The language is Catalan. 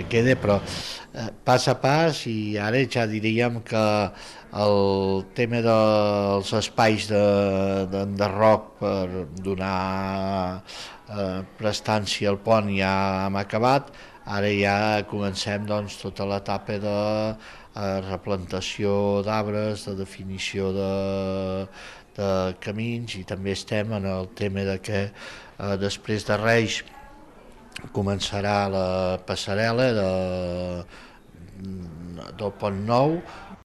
queda, però pas a pas, i ara ja diríem que el tema dels espais d'enderroc per donar prestància al pont ja hem acabat. Ara ja comencem doncs, tota l'etapa de replantació d'arbres, de definició de camins, i també estem en el tema de que després de Reis començarà la passarel·la del Pont Nou,